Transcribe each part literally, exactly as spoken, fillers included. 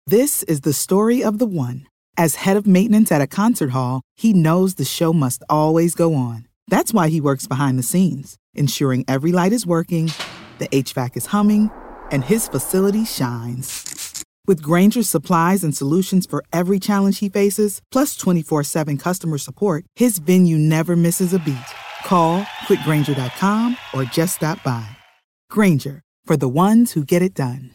This is the story of the one. As head of maintenance at a concert hall, he knows the show must always go on. That's why he works behind the scenes, ensuring every light is working, the H V A C is humming, and his facility shines. With Grainger's supplies and solutions for every challenge he faces, plus twenty-four seven customer support, his venue never misses a beat. Call quick grainger dot com or just stop by. Grainger, for the ones who get it done.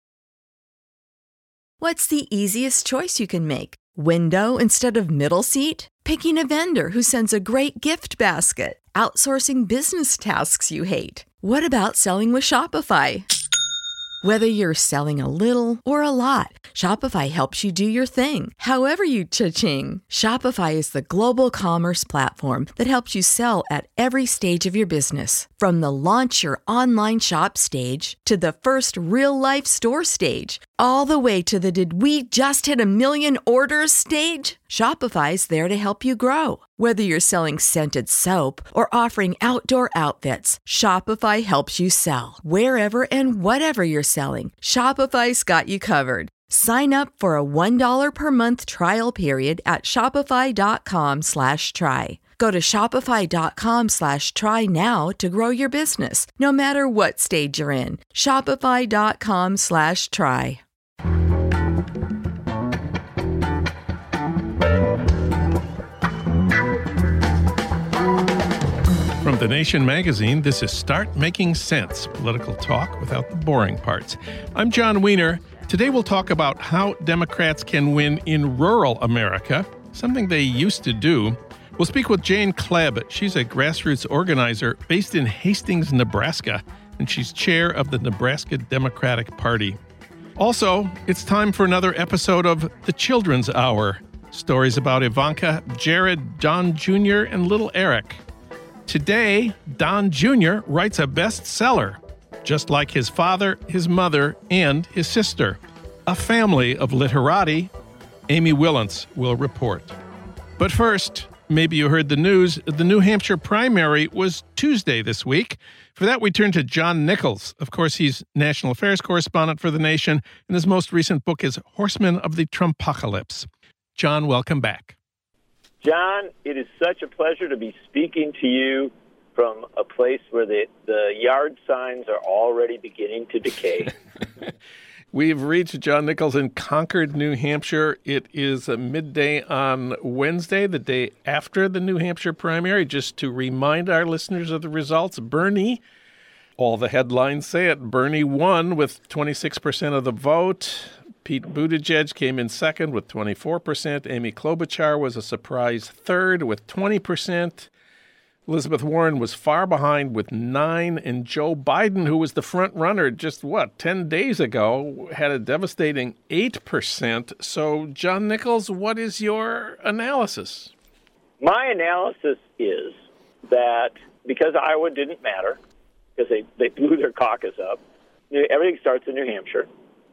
What's the easiest choice you can make? Window instead of middle seat? Picking a vendor who sends a great gift basket? Outsourcing business tasks you hate? What about selling with Shopify? Whether you're selling a little or a lot, Shopify helps you do your thing, however you cha-ching. Shopify is the global commerce platform that helps you sell at every stage of your business. From the launch your online shop stage to the first real-life store stage, all the way to the did we just hit a million orders stage. Shopify's there to help you grow. Whether you're selling scented soap or offering outdoor outfits, Shopify helps you sell. Wherever and whatever you're selling, Shopify's got you covered. Sign up for a one dollar per month trial period at shopify.com slash try. Go to shopify.com slash try now to grow your business, no matter what stage you're in. Shopify.com slash try. From The Nation magazine, this is Start Making Sense, political talk without the boring parts. I'm John Wiener. Today we'll talk about how Democrats can win in rural America, something they used to do. We'll speak with Jane Klebb. She's a grassroots organizer based in Hastings, Nebraska, and she's chair of the Nebraska Democratic Party. Also, it's time for another episode of The Children's Hour. Stories about Ivanka, Jared, Don Junior, and little Eric. Today, Don Junior writes a bestseller, just like his father, his mother, and his sister. A family of literati. Amy Willants will report. But first, maybe you heard the news. The New Hampshire primary was Tuesday this week. For that, we turn to John Nichols. Of course, he's national affairs correspondent for The Nation, and his most recent book is Horsemen of the Trumpocalypse. John, welcome back. John, it is such a pleasure to be speaking to you from a place where the, the yard signs are already beginning to decay. We've reached John Nichols in Concord, New Hampshire. It is a midday on Wednesday, the day after the New Hampshire primary. Just to remind our listeners of the results, Bernie, all the headlines say it, Bernie won with twenty-six percent of the vote. Pete Buttigieg came in second with twenty-four percent. Amy Klobuchar was a surprise third with twenty percent. Elizabeth Warren was far behind with nine. And Joe Biden, who was the front runner just, what, ten days ago, had a devastating eight percent. So, John Nichols, what is your analysis? My analysis is that because Iowa didn't matter, because they, they blew their caucus up, everything starts in New Hampshire.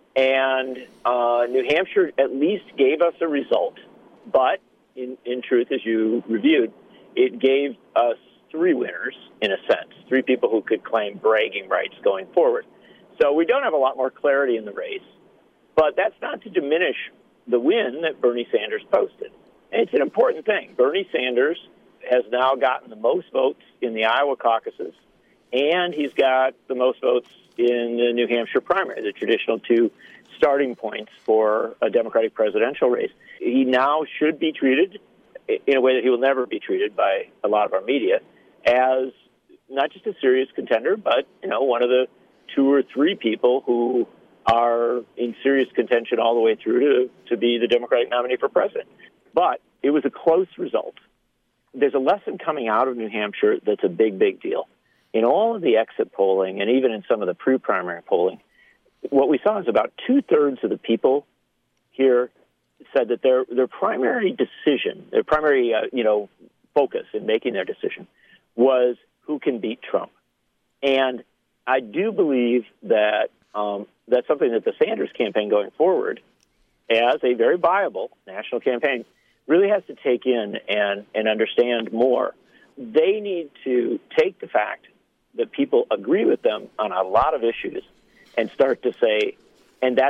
And uh, New Hampshire at least gave us a result. But in, in truth, as you reviewed, it gave us three winners, in a sense, three people who could claim bragging rights going forward. So we don't have a lot more clarity in the race. But that's not to diminish the win that Bernie Sanders posted. And it's an important thing. Bernie Sanders has now gotten the most votes in the Iowa caucuses, and he's got the most votes in the New Hampshire primary, the traditional two starting points for a Democratic presidential race. He now should be treated in a way that he will never be treated by a lot of our media as not just a serious contender, but, you know, one of the two or three people who are in serious contention all the way through to, to be the Democratic nominee for president. But it was a close result. There's a lesson coming out of New Hampshire that's a big, big deal. In all of the exit polling, and even in some of the pre-primary polling, what we saw is about two-thirds of the people here said that their their primary decision, their primary uh, you know focus in making their decision was who can beat Trump. And I do believe that um, that's something that the Sanders campaign going forward, as a very viable national campaign, really has to take in and, and understand more. They need to take the fact that people agree with them on a lot of issues and start to say, and that's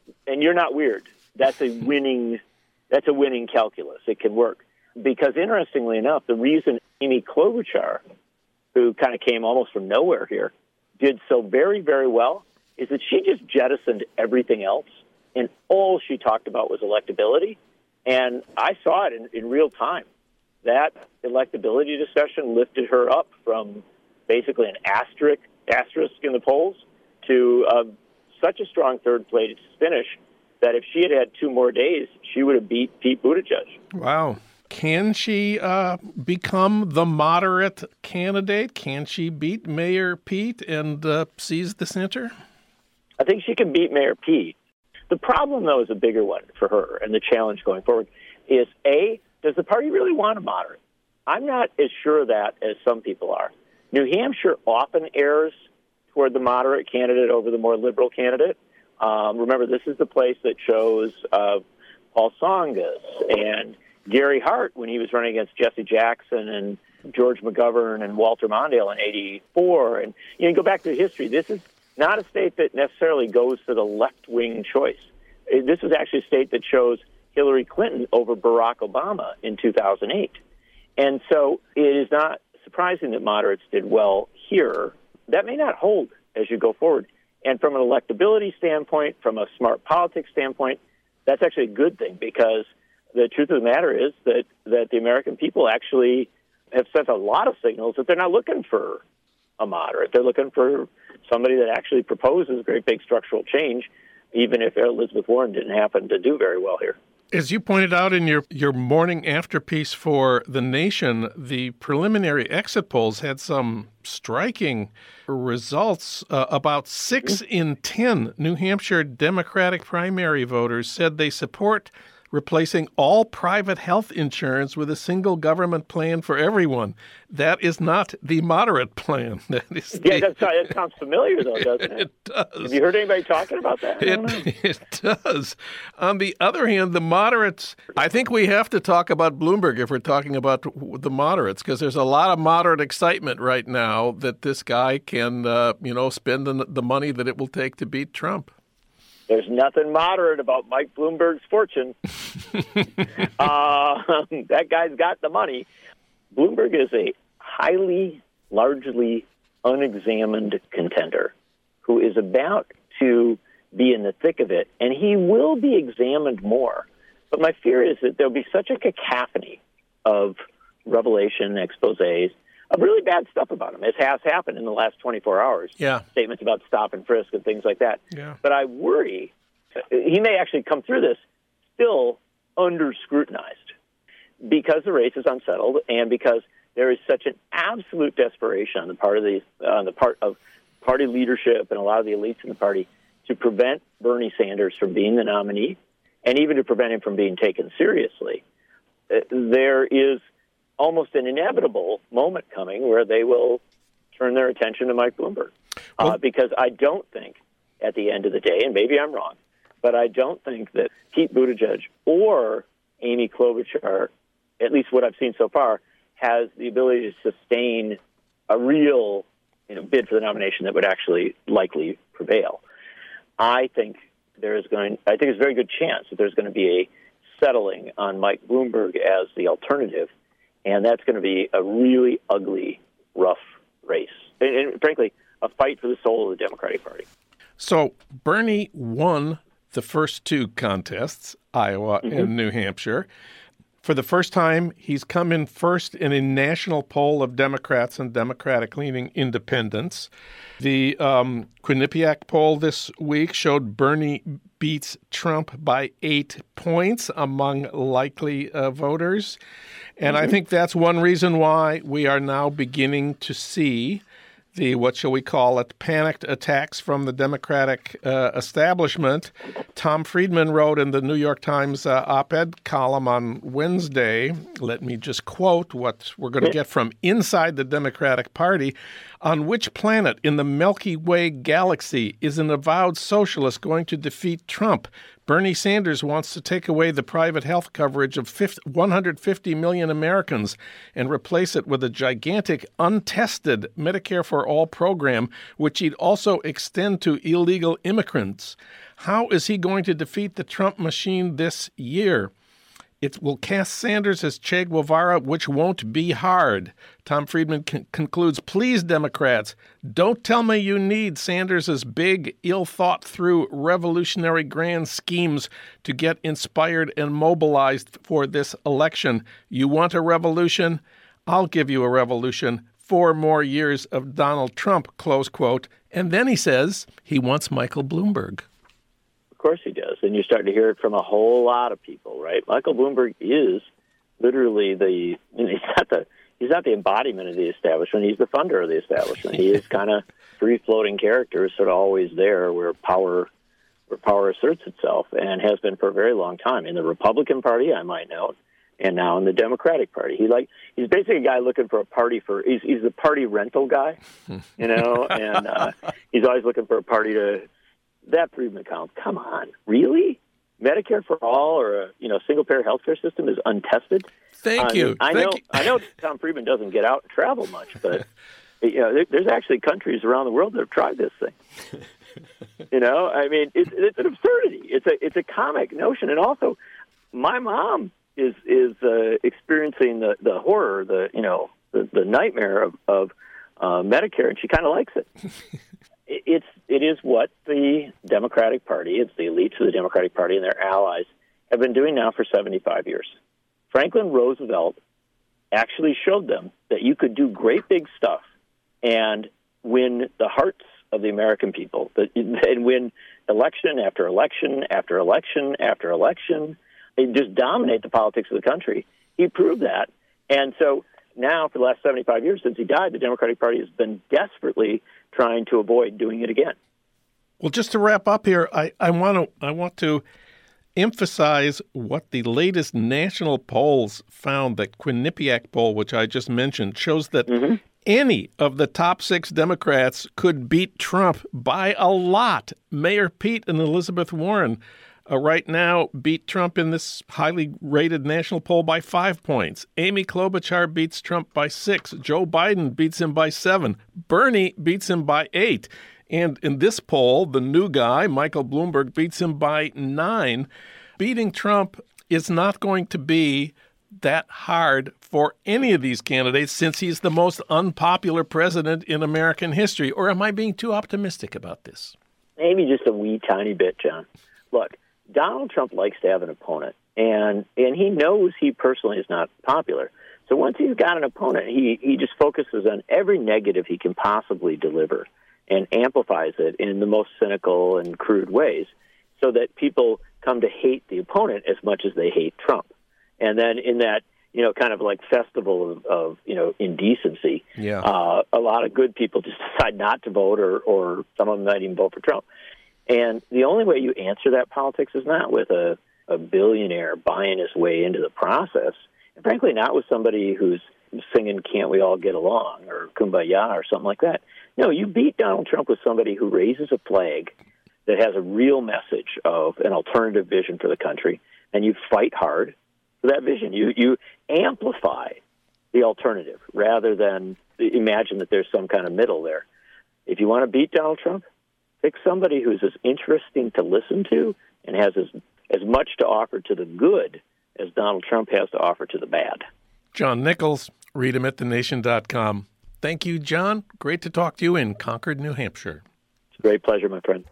and you're not weird. That's a winning, that's a winning calculus. It can work. Because interestingly enough, the reason Amy Klobuchar, who kind of came almost from nowhere here, did so very, very well is that she just jettisoned everything else, and all she talked about was electability. And I saw it in, in real time. That electability discussion lifted her up from basically an asterisk, asterisk in the polls to uh, such a strong third-place finish that if she had had two more days, she would have beat Pete Buttigieg. Wow. Can she uh, become the moderate candidate? Can she beat Mayor Pete and uh, seize the center? I think she can beat Mayor Pete. The problem, though, is a bigger one for her, and the challenge going forward is, A, does the party really want a moderate? I'm not as sure of that as some people are. New Hampshire often errs toward the moderate candidate over the more liberal candidate. Um, remember, this is the place that chose uh, Paul Tsongas and Gary Hart when he was running against Jesse Jackson and George McGovern and Walter Mondale in eighty-four. And you know, go back to history. This is not a state that necessarily goes for the left-wing choice. This was actually a state that chose Hillary Clinton over Barack Obama in two thousand eight. And so it is not surprising that moderates did well here. That may not hold as you go forward. And from an electability standpoint, from a smart politics standpoint, that's actually a good thing, because the truth of the matter is that, that the American people actually have sent a lot of signals that they're not looking for a moderate. They're looking for somebody that actually proposes great big structural change, even if Elizabeth Warren didn't happen to do very well here. As you pointed out in your, your morning after piece for The Nation, the preliminary exit polls had some striking results. Uh, about six in ten New Hampshire Democratic primary voters said they support replacing all private health insurance with a single government plan for everyone. That is not the moderate plan. That is the... Yeah, that's, that sounds familiar, though, doesn't it? It does. Have you heard anybody talking about that? It, it does. On the other hand, the moderates, I think we have to talk about Bloomberg if we're talking about the moderates, because there's a lot of moderate excitement right now that this guy can, uh, you know, spend the, the money that it will take to beat Trump. There's nothing moderate about Mike Bloomberg's fortune. uh, that guy's got the money. Bloomberg is a highly, largely unexamined contender who is about to be in the thick of it, and he will be examined more. But my fear is that there'll be such a cacophony of revelation, exposés, of really bad stuff about him, as has happened in the last twenty-four hours. Yeah. Statements about stop and frisk and things like that. Yeah. But I worry he may actually come through this still under-scrutinized because the race is unsettled and because there is such an absolute desperation on the part of the on the part of party leadership and a lot of the elites in the party to prevent Bernie Sanders from being the nominee and even to prevent him from being taken seriously. There is almost an inevitable moment coming where they will turn their attention to Mike Bloomberg. Uh, well, because I don't think, at the end of the day, and maybe I'm wrong, but I don't think that Pete Buttigieg or Amy Klobuchar, at least what I've seen so far, has the ability to sustain a real you know, bid for the nomination that would actually likely prevail. I think there is going. I think there's a very good chance that there's going to be a settling on Mike Bloomberg as the alternative, and that's going to be a really ugly, rough race. And, and frankly, a fight for the soul of the Democratic Party. So Bernie won the first two contests, Iowa mm-hmm. and New Hampshire. For the first time, he's come in first in a national poll of Democrats and Democratic-leaning independents. The um, Quinnipiac poll this week showed Bernie beats Trump by eight points among likely uh, voters. And mm-hmm. I think that's one reason why we are now beginning to see the, what shall we call it, panicked attacks from the Democratic uh, establishment. Tom Friedman wrote in the New York Times uh, op-ed column on Wednesday, let me just quote what we're going to get from inside the Democratic Party. On which planet in the Milky Way galaxy is an avowed socialist going to defeat Trump? Bernie Sanders wants to take away the private health coverage of one hundred fifty million Americans and replace it with a gigantic, untested Medicare for All program, which he'd also extend to illegal immigrants. How is he going to defeat the Trump machine this year? It will cast Sanders as Che Guevara, which won't be hard. Tom Friedman con- concludes, please, Democrats, don't tell me you need Sanders' big, ill-thought-through, revolutionary grand schemes to get inspired and mobilized for this election. You want a revolution? I'll give you a revolution. Four more years of Donald Trump, close quote. And then he says he wants Michael Bloomberg. Of course he does, and you're starting to hear it from a whole lot of people, right? Michael Bloomberg is literally the, you know, he's not the he's not the embodiment of the establishment, he's the funder of the establishment. He is kind of free-floating character, sort of always there where power where power asserts itself, and has been for a very long time. In the Republican Party, I might note, and now in the Democratic Party. He like he's basically a guy looking for a party for, he's, he's the party rental guy, you know, and uh, he's always looking for a party to, that Friedman count, come on, really? Medicare for all or a you know single payer healthcare system is untested. Thank I you. Mean, I Thank know. you. I know Tom Friedman doesn't get out and travel much, but you know there, there's actually countries around the world that have tried this thing. You know, I mean, it's, it's an absurdity. It's a it's a comic notion, and also, my mom is is uh, experiencing the, the horror, the you know the, the nightmare of, of uh, Medicare, and she kind of likes it. It's it is what the Democratic Party, it's the elites of the Democratic Party and their allies have been doing now for seventy-five years. Franklin Roosevelt actually showed them that you could do great big stuff and win the hearts of the American people, and win election after election after election after election, and just dominate the politics of the country. He proved that, and so now for the last seventy-five years since he died, the Democratic Party has been desperately trying to avoid doing it again. Well, just to wrap up here, I, I want to I want to emphasize what the latest national polls found. That Quinnipiac poll, which I just mentioned, shows that mm-hmm. any of the top six Democrats could beat Trump by a lot. Mayor Pete and Elizabeth Warren uh, right now beat Trump in this highly rated national poll by five points. Amy Klobuchar beats Trump by six. Joe Biden beats him by seven. Bernie beats him by eight. And in this poll, the new guy, Michael Bloomberg, beats him by nine. Beating Trump is not going to be that hard for any of these candidates since he's the most unpopular president in American history. Or am I being too optimistic about this? Maybe just a wee tiny bit, John. Look, Donald Trump likes to have an opponent, and and he knows he personally is not popular. So once he's got an opponent, he, he just focuses on every negative he can possibly deliver and amplifies it in the most cynical and crude ways so that people come to hate the opponent as much as they hate Trump. And then in that, you know, kind of like festival of, of you know, indecency, yeah. uh, a lot of good people just decide not to vote, or, or some of them might even vote for Trump. And the only way you answer that politics is not with a, a billionaire buying his way into the process, and frankly not with somebody who's singing Can't We All Get Along or Kumbaya or something like that. No, you beat Donald Trump with somebody who raises a flag that has a real message of an alternative vision for the country, and you fight hard for that vision. You you amplify the alternative rather than imagine that there's some kind of middle there. If you want to beat Donald Trump, pick somebody who's as interesting to listen to and has as, as much to offer to the good as Donald Trump has to offer to the bad. John Nichols, read him at the nation dot com. Thank you, John. Great to talk to you in Concord, New Hampshire. It's a great pleasure, my friend.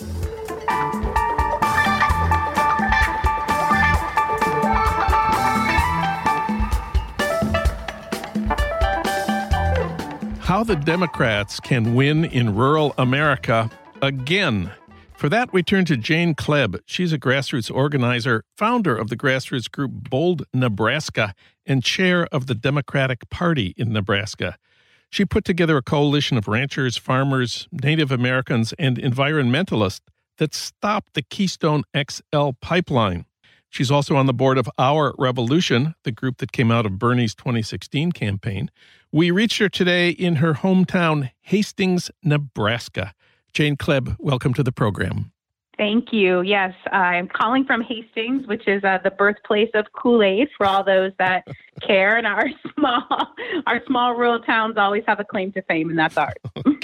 How the Democrats can win in rural America again. For that, we turn to Jane Klebb. She's a grassroots organizer, founder of the grassroots group Bold Nebraska, and chair of the Democratic Party in Nebraska. She put together a coalition of ranchers, farmers, Native Americans, and environmentalists that stopped the Keystone X L pipeline. She's also on the board of Our Revolution, the group that came out of Bernie's twenty sixteen campaign. We reached her today in her hometown, Hastings, Nebraska. Jane Klebb, welcome to the program. Thank you. Yes, I'm calling from Hastings, which is uh, the birthplace of Kool-Aid for all those that care. And our small, our small rural towns always have a claim to fame, and that's ours. Okay.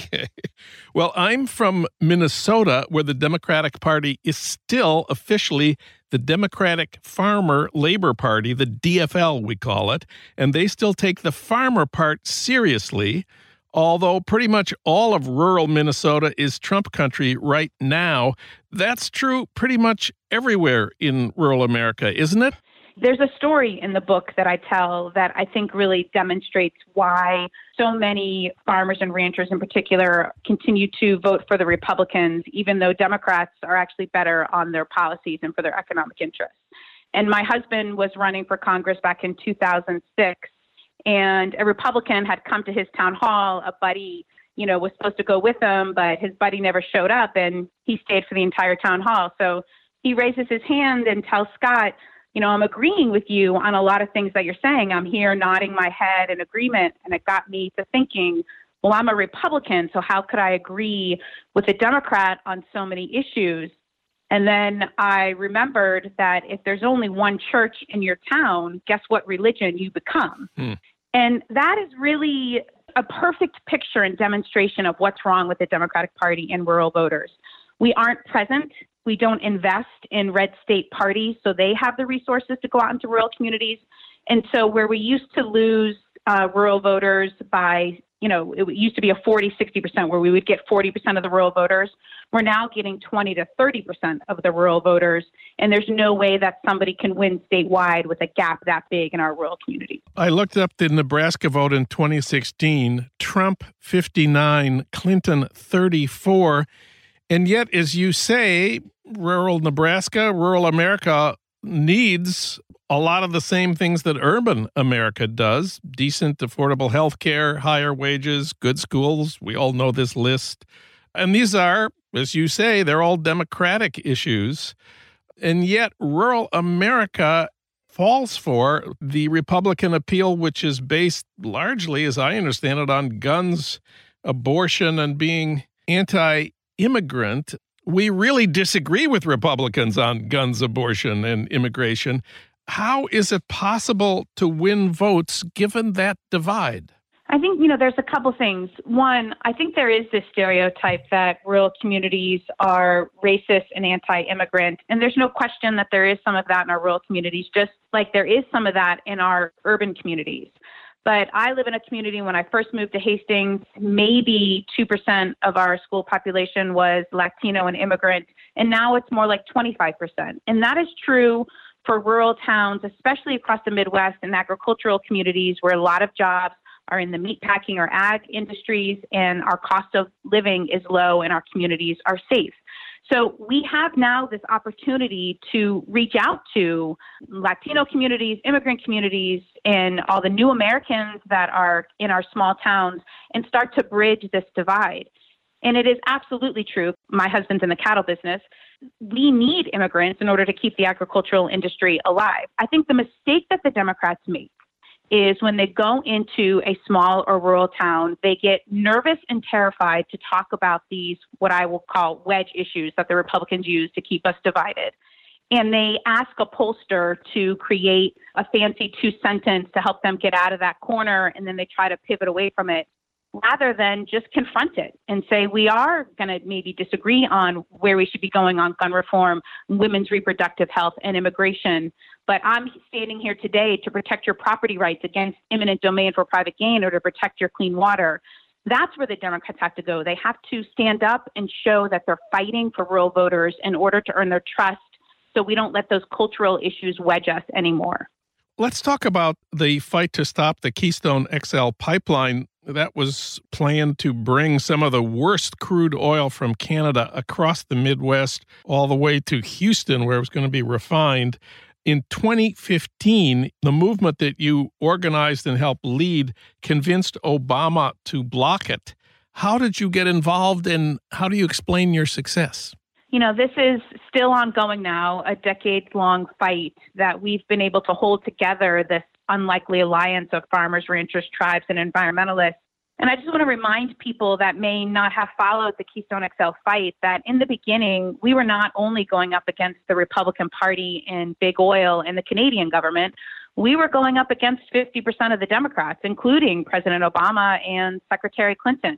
Okay. Well, I'm from Minnesota, where the Democratic Party is still officially the Democratic Farmer Labor Party, the D F L we call it, and they still take the farmer part seriously, although pretty much all of rural Minnesota is Trump country right now. That's true pretty much everywhere in rural America, isn't it? There's a story in the book that I tell that I think really demonstrates why so many farmers and ranchers in particular continue to vote for the Republicans, even though Democrats are actually better on their policies and for their economic interests. And my husband was running for Congress back in two thousand six, and a Republican had come to his town hall. A buddy, you know, was supposed to go with him, but his buddy never showed up, and he stayed for the entire town hall. So he raises his hand and tells Scott, you know, I'm agreeing with you on a lot of things that you're saying. I'm here nodding my head in agreement. And it got me to thinking, well, I'm a Republican, so how could I agree with a Democrat on so many issues? And then I remembered that if there's only one church in your town, guess what religion you become? Hmm. And that is really a perfect picture and demonstration of what's wrong with the Democratic Party and rural voters. We aren't present. We don't invest in red state parties, so they have the resources to go out into rural communities. And so where we used to lose uh, rural voters by, you know, it used to be a forty, sixty percent where we would get forty percent of the rural voters. We're now getting twenty to thirty percent of the rural voters. And there's no way that somebody can win statewide with a gap that big in our rural communities. I looked up the Nebraska vote in twenty sixteen, Trump fifty-nine, Clinton thirty-four. And yet, as you say, rural Nebraska, rural America needs a lot of the same things that urban America does. Decent, affordable health care, higher wages, good schools. We all know this list. And these are, as you say, they're all Democratic issues. And yet, rural America falls for the Republican appeal, which is based largely, as I understand it, on guns, abortion, and being anti immigrant. We really disagree with Republicans on guns, abortion, and immigration. How is it possible to win votes given that divide? I think, you know, there's a couple things. One, I think there is this stereotype that rural communities are racist and anti-immigrant. And there's no question that there is some of that in our rural communities, just like there is some of that in our urban communities. But I live in a community, when I first moved to Hastings, maybe two percent of our school population was Latino and immigrant, and now it's more like twenty-five percent. And that is true for rural towns, especially across the Midwest and agricultural communities where a lot of jobs are in the meatpacking or ag industries, and our cost of living is low and our communities are safe. So we have now this opportunity to reach out to Latino communities, immigrant communities, and all the new Americans that are in our small towns and start to bridge this divide. And it is absolutely true. My husband's in the cattle business. We need immigrants in order to keep the agricultural industry alive. I think the mistake that the Democrats make is when they go into a small or rural town, they get nervous and terrified to talk about these, what I will call wedge issues that the Republicans use to keep us divided. And they ask a pollster to create a fancy two sentence to help them get out of that corner, and then they try to pivot away from it, rather than just confront it and say, we are going to maybe disagree on where we should be going on gun reform, women's reproductive health, and immigration. But I'm standing here today to protect your property rights against eminent domain for private gain, or to protect your clean water. That's where the Democrats have to go. They have to stand up and show that they're fighting for rural voters in order to earn their trust, so we don't let those cultural issues wedge us anymore. Let's talk about the fight to stop the Keystone X L pipeline. That was planned to bring some of the worst crude oil from Canada across the Midwest all the way to Houston, where it was going to be refined. In twenty fifteen, the movement that you organized and helped lead convinced Obama to block it. How did you get involved, and how do you explain your success? You know, this is still ongoing now, a decade-long fight that we've been able to hold together, this unlikely alliance of farmers, ranchers, tribes, and environmentalists. And I just want to remind people that may not have followed the Keystone X L fight that in the beginning, we were not only going up against the Republican Party and big oil and the Canadian government, we were going up against fifty percent of the Democrats, including President Obama and Secretary Clinton.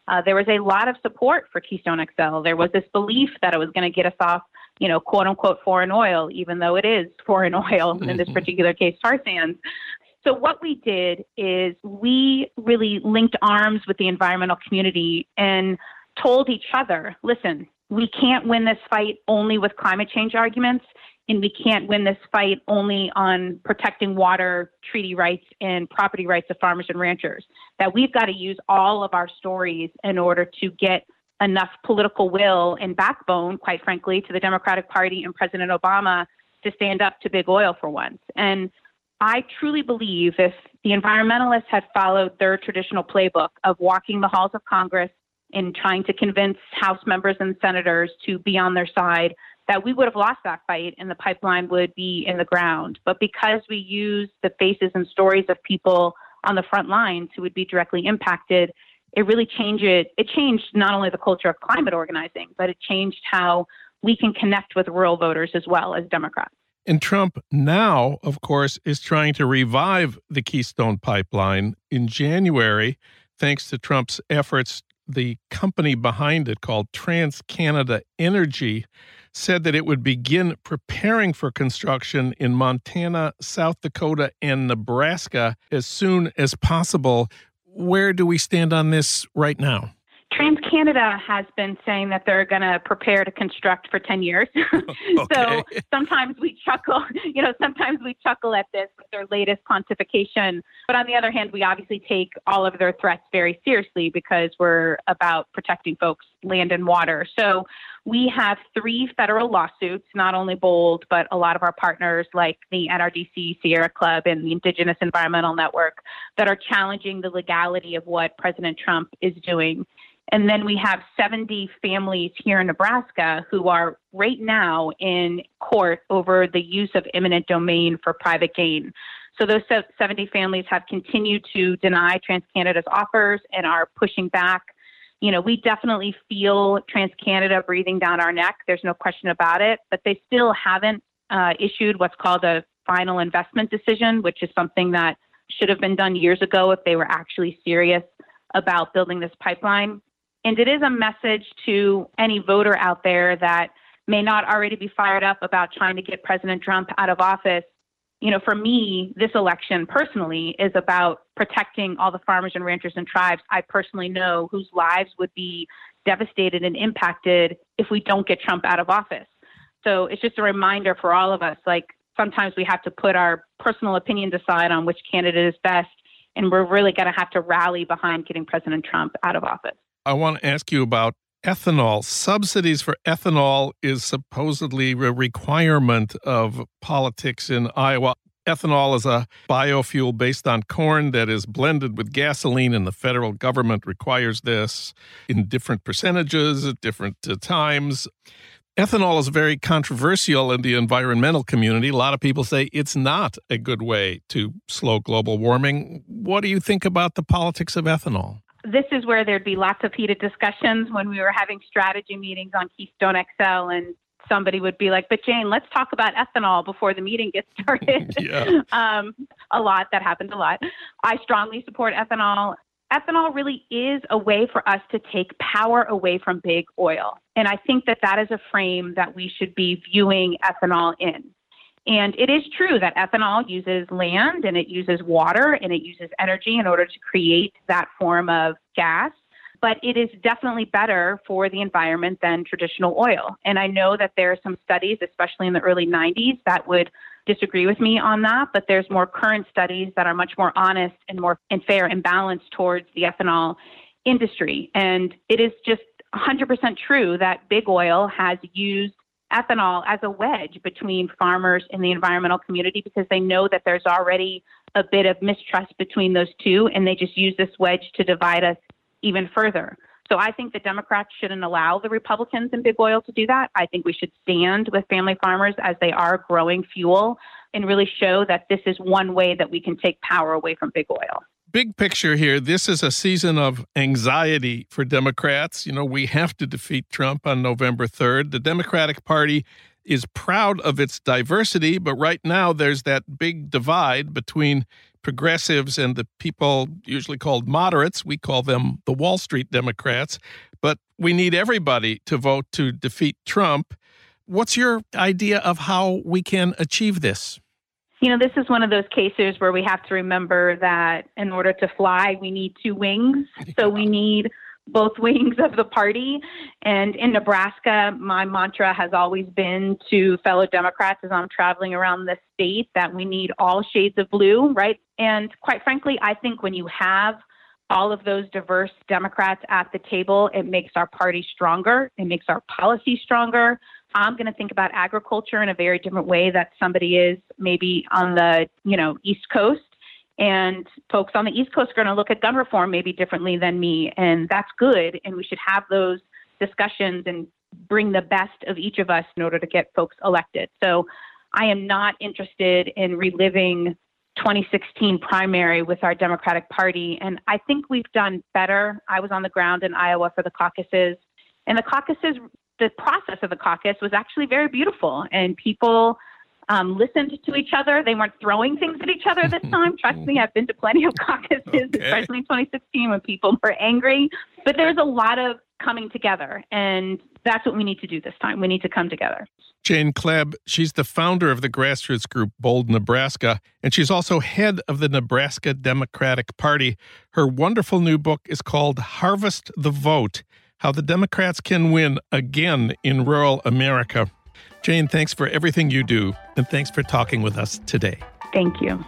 Uh, there was a lot of support for Keystone X L. There was this belief that it was going to get us off, you know, quote unquote foreign oil, even though it is foreign oil in this particular case, tar sands. So what we did is we really linked arms with the environmental community and told each other, listen, we can't win this fight only with climate change arguments, and we can't win this fight only on protecting water, treaty rights, and property rights of farmers and ranchers, that we've got to use all of our stories in order to get enough political will and backbone, quite frankly, to the Democratic Party and President Obama to stand up to big oil for once. And I truly believe if the environmentalists had followed their traditional playbook of walking the halls of Congress and trying to convince House members and senators to be on their side, that we would have lost that fight and the pipeline would be in the ground. But because we use the faces and stories of people on the front lines who would be directly impacted, it really changed it. It changed not only the culture of climate organizing, but it changed how we can connect with rural voters as well as Democrats. And Trump now, of course, is trying to revive the Keystone Pipeline. In January, thanks to Trump's efforts, the company behind it, called TransCanada Energy, said that it would begin preparing for construction in Montana, South Dakota, and Nebraska as soon as possible. Where do we stand on this right now? TransCanada has been saying that they're going to prepare to construct for ten years. Okay. So sometimes we chuckle, you know, sometimes we chuckle at this with their latest pontification. But on the other hand, we obviously take all of their threats very seriously because we're about protecting folks' land and water. So we have three federal lawsuits, not only Bold, but a lot of our partners like the N R D C, Sierra Club, and the Indigenous Environmental Network that are challenging the legality of what President Trump is doing. And then we have seventy families here in Nebraska who are right now in court over the use of eminent domain for private gain. So those seventy families have continued to deny TransCanada's offers and are pushing back. You know, we definitely feel TransCanada breathing down our neck. There's no question about it. But they still haven't uh, issued what's called a final investment decision, which is something that should have been done years ago if they were actually serious about building this pipeline. And it is a message to any voter out there that may not already be fired up about trying to get President Trump out of office. You know, for me, this election personally is about protecting all the farmers and ranchers and tribes I personally know whose lives would be devastated and impacted if we don't get Trump out of office. So it's just a reminder for all of us, like sometimes we have to put our personal opinions aside on which candidate is best, and we're really going to have to rally behind getting President Trump out of office. I want to ask you about ethanol. Subsidies for ethanol is supposedly a requirement of politics in Iowa. Ethanol is a biofuel based on corn that is blended with gasoline, and the federal government requires this in different percentages at different uh, times. Ethanol is very controversial in the environmental community. A lot of people say it's not a good way to slow global warming. What do you think about the politics of ethanol? This is where there'd be lots of heated discussions when we were having strategy meetings on Keystone X L, and somebody would be like, but Jane, let's talk about ethanol before the meeting gets started. Yeah. um, a lot, that happens a lot. I strongly support ethanol. Ethanol really is a way for us to take power away from big oil. And I think that that is a frame that we should be viewing ethanol in. And it is true that ethanol uses land and it uses water and it uses energy in order to create that form of gas. But it is definitely better for the environment than traditional oil. And I know that there are some studies, especially in the early nineties, that would disagree with me on that. But there's more current studies that are much more honest and more and fair and balanced towards the ethanol industry. And it is just one hundred percent true that big oil has used ethanol as a wedge between farmers and the environmental community because they know that there's already a bit of mistrust between those two, and they just use this wedge to divide us even further. So I think the Democrats shouldn't allow the Republicans and big oil to do that. I think we should stand with family farmers as they are growing fuel and really show that this is one way that we can take power away from big oil. Big picture here, this is a season of anxiety for Democrats. You know, we have to defeat Trump on November third. The Democratic Party is proud of its diversity, but right now there's that big divide between progressives and the people usually called moderates. We call them the Wall Street Democrats. But we need everybody to vote to defeat Trump. What's your idea of how we can achieve this? You know, this is one of those cases where we have to remember that in order to fly, we need two wings. So we need both wings of the party. And in Nebraska, my mantra has always been to fellow Democrats as I'm traveling around the state that we need all shades of blue, right? And quite frankly, I think when you have all of those diverse Democrats at the table, it makes our party stronger. It makes our policy stronger. I'm going to think about agriculture in a very different way that somebody is maybe on the, you know, East Coast. And folks on the East Coast are going to look at gun reform maybe differently than me. And that's good. And we should have those discussions and bring the best of each of us in order to get folks elected. So I am not interested in reliving twenty sixteen primary with our Democratic Party. And I think we've done better. I was on the ground in Iowa for the caucuses. And the caucuses, the process of the caucus was actually very beautiful. And people Um, listened to each other. They weren't throwing things at each other this time. Trust me, I've been to plenty of caucuses, okay. especially in twenty sixteen when people were angry. But there's a lot of coming together, and that's what we need to do this time. We need to come together. Jane Kleeb, she's the founder of the grassroots group Bold Nebraska, and she's also head of the Nebraska Democratic Party. Her wonderful new book is called Harvest the Vote: How the Democrats Can Win Again in Rural America. Jane, thanks for everything you do, and thanks for talking with us today. Thank you.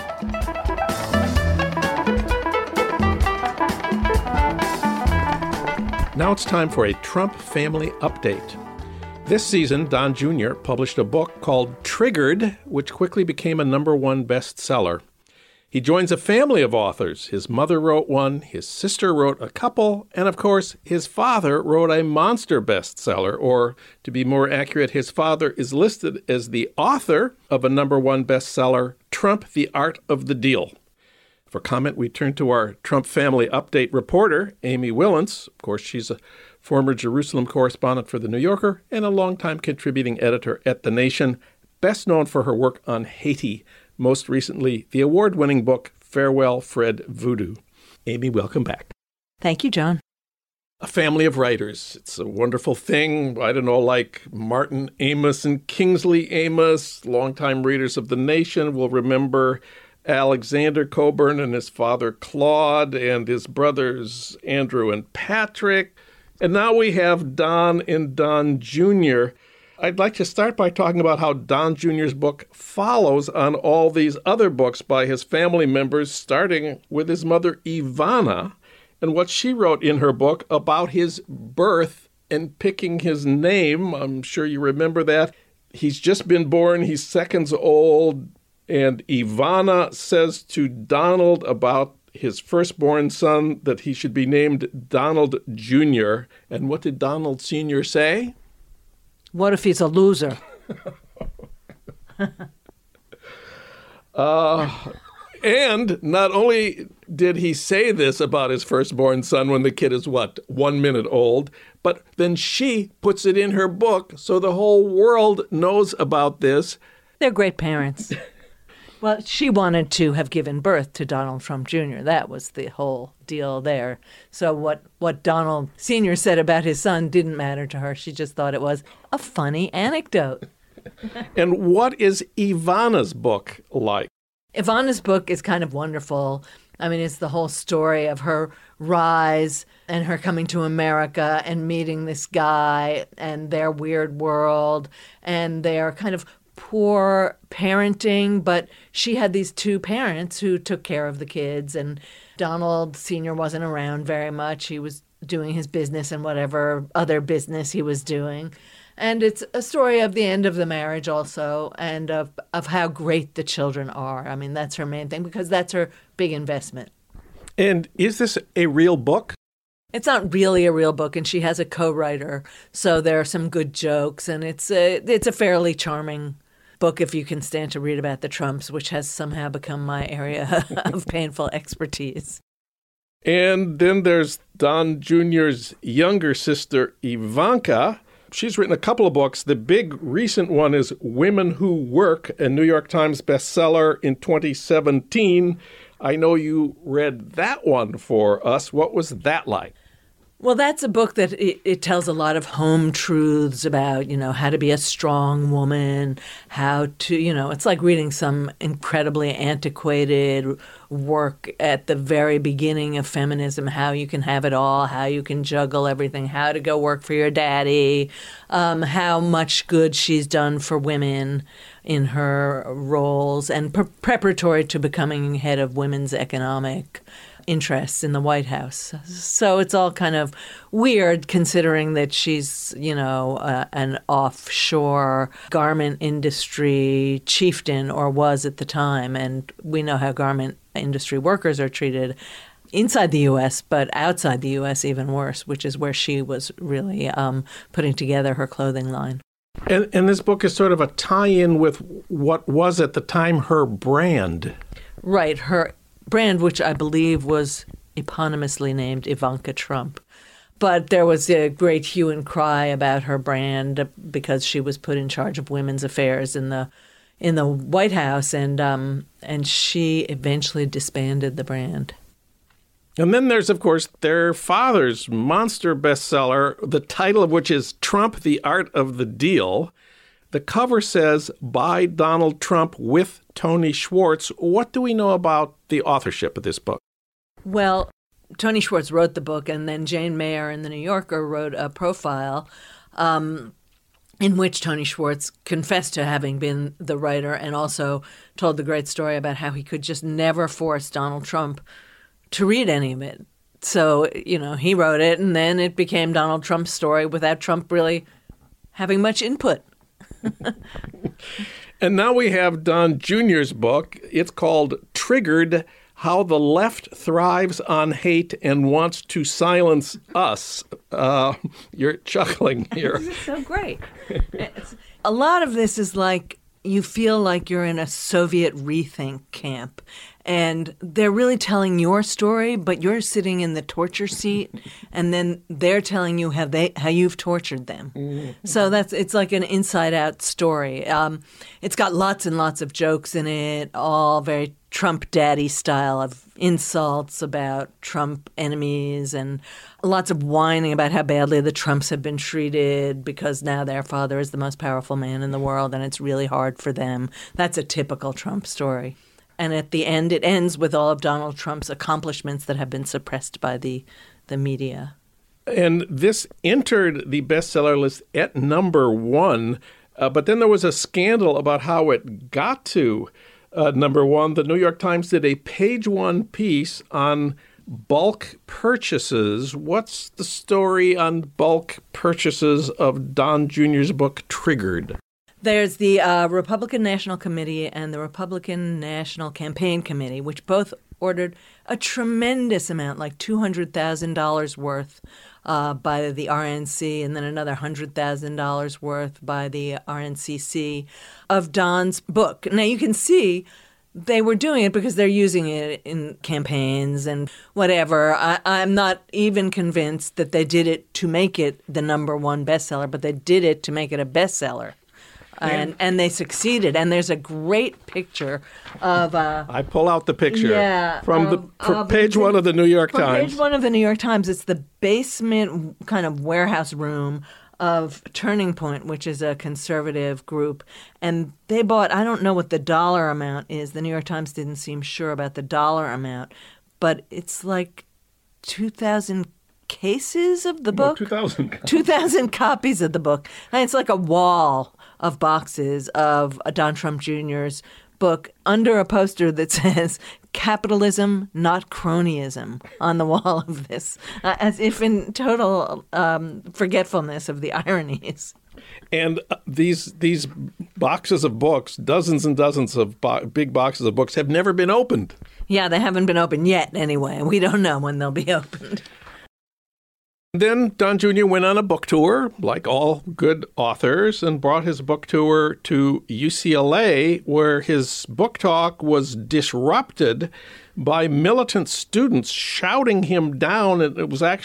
Now it's time for a Trump family update. This season, Don Junior published a book called Triggered, which quickly became a number one bestseller. He joins a family of authors. His mother wrote one, his sister wrote a couple, and of course, his father wrote a monster bestseller, or to be more accurate, his father is listed as the author of a number one bestseller, Trump, The Art of the Deal. For comment, we turn to our Trump family update reporter, Amy Willens. Of course, she's a former Jerusalem correspondent for The New Yorker and a longtime contributing editor at The Nation, best known for her work on Haiti. Most recently, the award-winning book, Farewell, Fred Voodoo. Amy, welcome back. Thank you, John. A family of writers. It's a wonderful thing. I don't know, like Martin Amos and Kingsley Amos, longtime readers of The Nation will remember Alexander Coburn and his father Claude and his brothers Andrew and Patrick. And now we have Don and Don Junior I'd like to start by talking about how Don Junior's book follows on all these other books by his family members, starting with his mother, Ivana, and what she wrote in her book about his birth and picking his name. I'm sure you remember that. He's just been born. He's seconds old. And Ivana says to Donald about his firstborn son that he should be named Donald Junior And what did Donald Senior say? What if he's a loser? uh, and not only did he say this about his firstborn son when the kid is, what, one minute old, but then she puts it in her book so the whole world knows about this. They're great parents. Well, she wanted to have given birth to Donald Trump Junior That was the whole deal there. So what, what Donald Senior said about his son didn't matter to her. She just thought it was a funny anecdote. And what is Ivana's book like? Ivana's book is kind of wonderful. I mean, it's the whole story of her rise and her coming to America and meeting this guy and their weird world and their kind of poor parenting, but she had these two parents who took care of the kids, and Donald Senior wasn't around very much. He was doing his business and whatever other business he was doing. And it's a story of the end of the marriage also, and of, of how great the children are. I mean, that's her main thing, because that's her big investment. And is this a real book? It's not really a real book, and she has a co-writer, so there are some good jokes, and it's a, it's a fairly charming book if you can stand to read about the Trumps, which has somehow become my area of painful expertise. And then there's Don Junior's younger sister, Ivanka. she's written a couple of books. The big recent one is Women Who Work, a New York Times bestseller in twenty seventeen. I know you read that one for us. What was that like? Well, that's a book that it, it tells a lot of home truths about, you know, how to be a strong woman, how to, you know, it's like reading some incredibly antiquated work at the very beginning of feminism, how you can have it all, how you can juggle everything, how to go work for your daddy, um, how much good she's done for women in her roles, and pre- preparatory to becoming head of women's economic interests in the White House. So it's all kind of weird considering that she's, you know, uh, an offshore garment industry chieftain, or was at the time. And we know how garment industry workers are treated inside the U S, but outside the U S even worse, which is where she was really um, putting together her clothing line. And, and this book is sort of a tie-in with what was at the time her brand. Right, her brand, which I believe was eponymously named Ivanka Trump. But there was a great hue and cry about her brand because she was put in charge of women's affairs in the in the White House, and um, and she eventually disbanded the brand. And then there's, of course, their father's monster bestseller, the title of which is Trump, the Art of the Deal. The cover says, by Donald Trump with Tony Schwartz. What do we know about the authorship of this book? Well, Tony Schwartz wrote the book, and then Jane Mayer in The New Yorker wrote a profile um, in which Tony Schwartz confessed to having been the writer, and also told the great story about how he could just never force Donald Trump to read any of it. So, you know, he wrote it, and then it became Donald Trump's story without Trump really having much input. And now we have Don Junior's book. It's called Triggered: How the Left Thrives on Hate and Wants to Silence Us. Uh, you're chuckling here. This is so great. It's, a lot of this is like you feel like you're in a Soviet rethink camp. And they're really telling your story, but you're sitting in the torture seat, and then they're telling you how they how you've tortured them. Mm-hmm. So that's it's like an inside-out story. Um, it's got lots and lots of jokes in it, all very Trump daddy style of insults about Trump enemies, and lots of whining about how badly the Trumps have been treated because now their father is the most powerful man in the world, and it's really hard for them. That's a typical Trump story. And at the end, it ends with all of Donald Trump's accomplishments that have been suppressed by the, the media. And this entered the bestseller list at number one, uh, but then there was a scandal about how it got to uh, number one. The New York Times did a page one piece on bulk purchases. What's the story on bulk purchases of Don Junior's book, Triggered? There's the uh, Republican National Committee and the Republican National Campaign Committee, which both ordered a tremendous amount, like two hundred thousand dollars worth uh, by the R N C, and then another one hundred thousand dollars worth by the R N C C of Don's book. Now, you can see they were doing it because they're using it in campaigns and whatever. I, I'm not even convinced that they did it to make it the number one bestseller, but they did it to make it a bestseller. And and they succeeded. And there's a great picture of... Uh, I pull out the picture yeah, from of, the of, page one of the New York from Times. Page one of the New York Times. It's the basement kind of warehouse room of Turning Point, which is a conservative group. And they bought, I don't know what the dollar amount is. The New York Times didn't seem sure about the dollar amount. But it's like two thousand cases of the book. two thousand two thousand copies of the book. And it's like a wall of boxes of Don Trump Junior's book under a poster that says "Capitalism, not cronyism" on the wall of this, uh, as if in total um, forgetfulness of the ironies. And uh, these these boxes of books, dozens and dozens of bo- big boxes of books, have never been opened. Yeah, they haven't been opened yet anyway. We don't know when they'll be opened. Then Don Junior went on a book tour, like all good authors, and brought his book tour to U C L A, where his book talk was disrupted by militant students shouting him down. And it was actually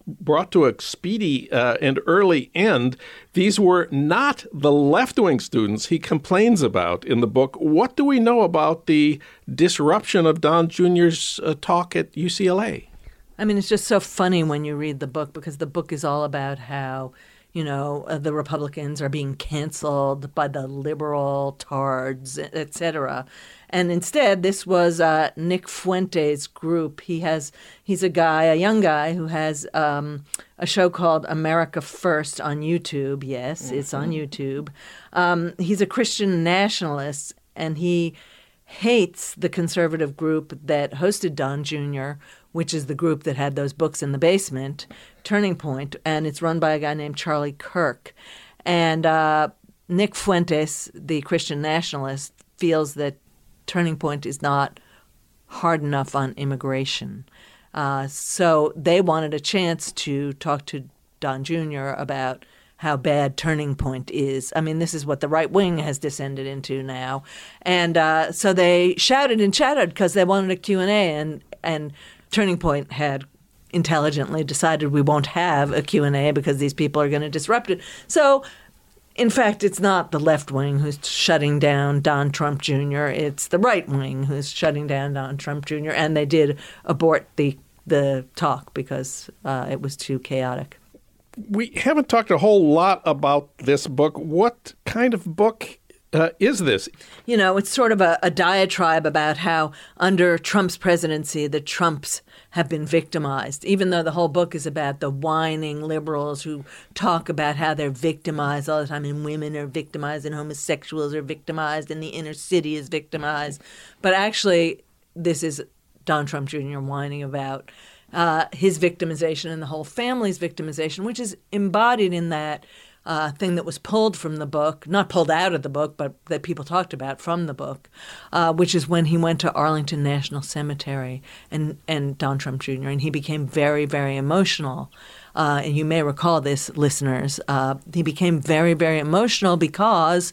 brought to a speedy uh, and early end. These were not the left-wing students he complains about in the book. What do we know about the disruption of Don Junior's uh, talk at U C L A? I mean, it's just so funny when you read the book, because the book is all about how, you know, uh, the Republicans are being canceled by the liberal tards, et cetera. And instead, this was uh, Nick Fuentes' group. He has he's a guy, a young guy, who has um, a show called America First on YouTube. Yes, mm-hmm. It's on YouTube. Um, he's a Christian nationalist, and he hates the conservative group that hosted Don Junior, which is the group that had those books in the basement, Turning Point, and it's run by a guy named Charlie Kirk. And uh, Nick Fuentes, the Christian nationalist, feels that Turning Point is not hard enough on immigration. Uh, so they wanted a chance to talk to Don Junior about how bad Turning Point is. I mean, this is what the right wing has descended into now. And uh, so they shouted and chatted because they wanted a Q and A, and, and Turning Point had intelligently decided we won't have a Q and A because these people are going to disrupt it. So, in fact, it's not the left wing who's shutting down Don Trump Junior It's the right wing who's shutting down Don Trump Junior And they did abort the the talk because uh, it was too chaotic. We haven't talked a whole lot about this book. What kind of book uh, is this? You know, it's sort of a, a diatribe about how under Trump's presidency, the Trumps have been victimized, even though the whole book is about the whining liberals who talk about how they're victimized all the time, and women are victimized, and homosexuals are victimized, and the inner city is victimized. But actually, this is Don Trump Junior whining about uh, his victimization and the whole family's victimization, which is embodied in that Uh, thing that was pulled from the book, not pulled out of the book, but that people talked about from the book, uh, which is when he went to Arlington National Cemetery and, and Don Trump Junior, and he became very, very emotional. Uh, and you may recall this, listeners. Uh, he became very, very emotional because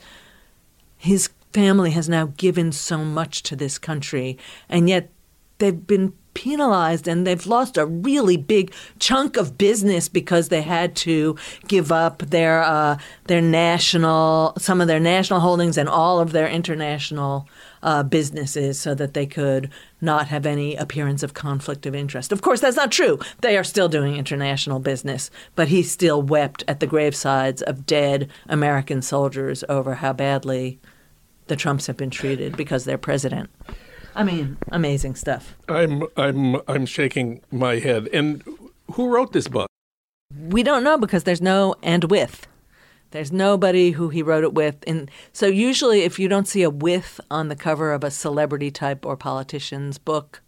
his family has now given so much to this country, and yet they've been penalized, and they've lost a really big chunk of business because they had to give up their uh, their national, some of their national holdings and all of their international uh, businesses so that they could not have any appearance of conflict of interest. Of course, that's not true. They are still doing international business, but he still wept at the gravesides of dead American soldiers over how badly the Trumps have been treated because they're president. I mean, amazing stuff. I'm I'm I'm shaking my head. And who wrote this book? We don't know because there's no and with. There's nobody who he wrote it with. And so usually if you don't see a with on the cover of a celebrity type or politician's book,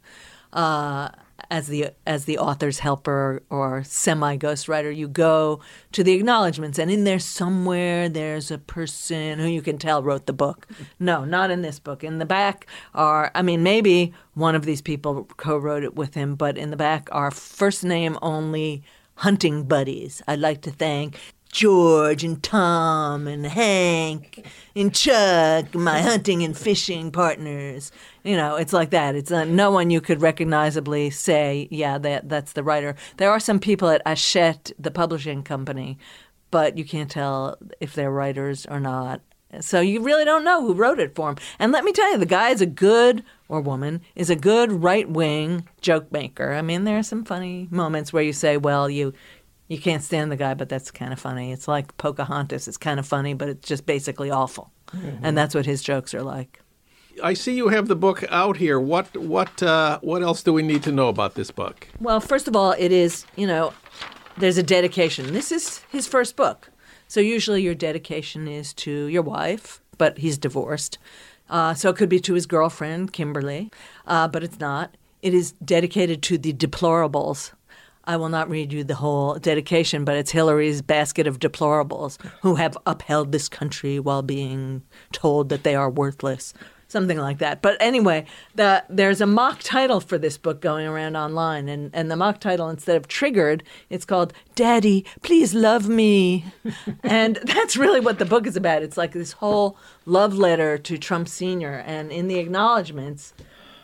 uh, as the as the author's helper or semi-ghostwriter, you go to the acknowledgments, and in there somewhere there's a person who you can tell wrote the book. No, not in this book. In the back are, I mean, maybe one of these people co-wrote it with him, but in the back are first name only hunting buddies. I'd like to thank George and Tom and Hank and Chuck, my hunting and fishing partners. You know, it's like that. It's uh, no one you could recognizably say, yeah, that that's the writer. There are some people at Hachette, the publishing company, but you can't tell if they're writers or not. So you really don't know who wrote it for him. And let me tell you, the guy is a good, or woman, is a good right-wing joke maker. I mean, there are some funny moments where you say, well, you... You can't stand the guy, but that's kind of funny. It's like Pocahontas. It's kind of funny, but it's just basically awful. Mm-hmm. And that's what his jokes are like. I see you have the book out here. What what uh, what else do we need to know about this book? Well, first of all, it is, you know, there's a dedication. This is his first book. So usually your dedication is to your wife, but he's divorced. Uh, so it could be to his girlfriend, Kimberly, uh, but it's not. It is dedicated to the deplorables. I will not read you the whole dedication, but it's Hillary's basket of deplorables who have upheld this country while being told that they are worthless, something like that. But anyway, the, there's a mock title for this book going around online, and, and the mock title, instead of Triggered, it's called Daddy, Please Love Me. And that's really what the book is about. It's like this whole love letter to Trump Senior, and in the acknowledgments,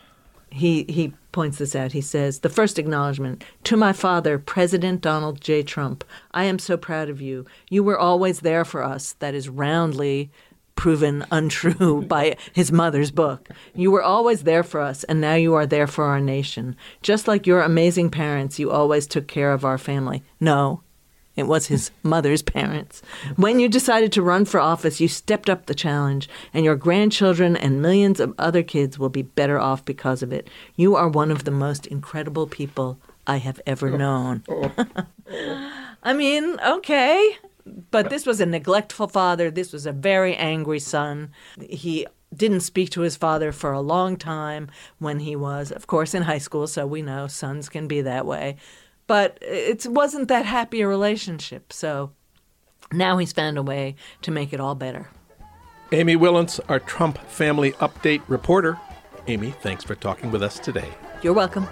he he points this out. He says, the first acknowledgement, to my father, President Donald J. Trump, I am so proud of you. You were always there for us. That is roundly proven untrue by his mother's book. You were always there for us, and now you are there for our nation. Just like your amazing parents, you always took care of our family. No, it was his mother's parents. When you decided to run for office, you stepped up the challenge, and your grandchildren and millions of other kids will be better off because of it. You are one of the most incredible people I have ever known. I mean, okay. But this was a neglectful father. This was a very angry son. He didn't speak to his father for a long time when he was, of course, in high school, so we know sons can be that way. But it wasn't that happy a relationship, so now he's found a way to make it all better. Amy Willence, our Trump family update reporter. Amy, thanks for talking with us today. You're welcome.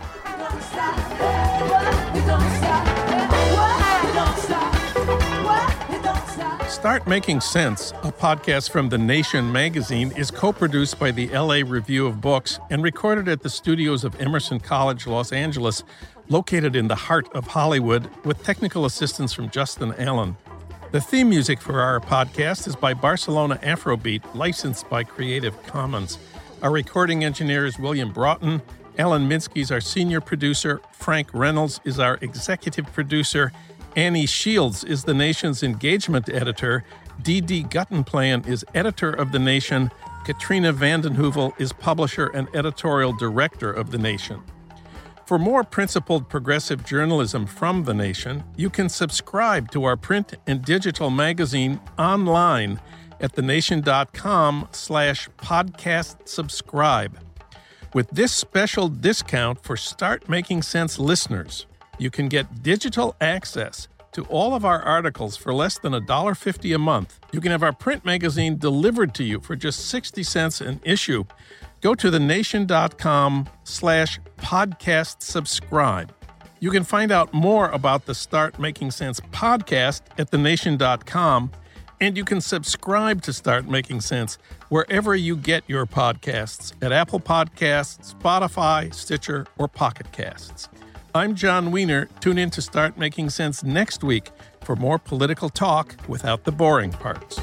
Start Making Sense, a podcast from The Nation magazine, is co-produced by the L A Review of Books and recorded at the studios of Emerson College, Los Angeles, located in the heart of Hollywood, with technical assistance from Justin Allen. The theme music for our podcast is by Barcelona Afrobeat, licensed by Creative Commons. Our recording engineer is William Broughton. Alan Minsky is our senior producer. Frank Reynolds is our executive producer. Annie Shields is The Nation's engagement editor. Dee Dee Guttenplan is editor of The Nation. Katrina vanden Heuvel is publisher and editorial director of The Nation. For more principled progressive journalism from The Nation, you can subscribe to our print and digital magazine online at thenation.com slash podcast subscribe. With this special discount for Start Making Sense listeners, you can get digital access to all of our articles for less than one dollar fifty a month. You can have our print magazine delivered to you for just sixty cents an issue. Go to thenation.com slash podcast subscribe. You can find out more about the Start Making Sense podcast at thenation dot com, and you can subscribe to Start Making Sense wherever you get your podcasts, at Apple Podcasts, Spotify, Stitcher, or Pocket Casts. I'm John Wiener. Tune in to Start Making Sense next week for more political talk without the boring parts.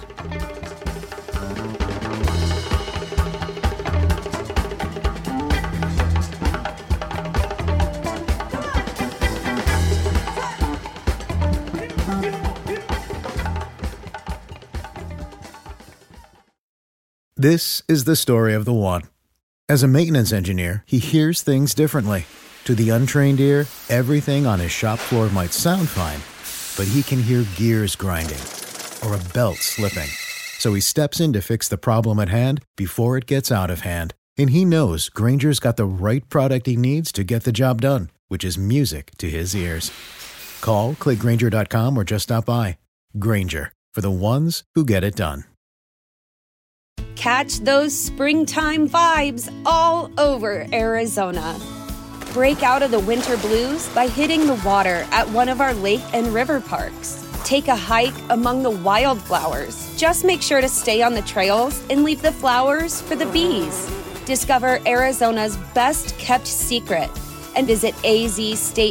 This is the story of the one. As a maintenance engineer, he hears things differently. To the untrained ear, everything on his shop floor might sound fine, but he can hear gears grinding or a belt slipping. So he steps in to fix the problem at hand before it gets out of hand. And he knows Grainger's got the right product he needs to get the job done, which is music to his ears. Call, click Grainger dot com, or just stop by. Grainger, for the ones who get it done. Catch those springtime vibes all over Arizona. Break out of the winter blues by hitting the water at one of our lake and river parks. Take a hike among the wildflowers. Just make sure to stay on the trails and leave the flowers for the bees. Discover Arizona's best kept secret and visit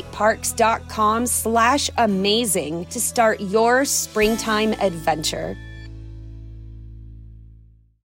azstateparks.com slash amazing to start your springtime adventure.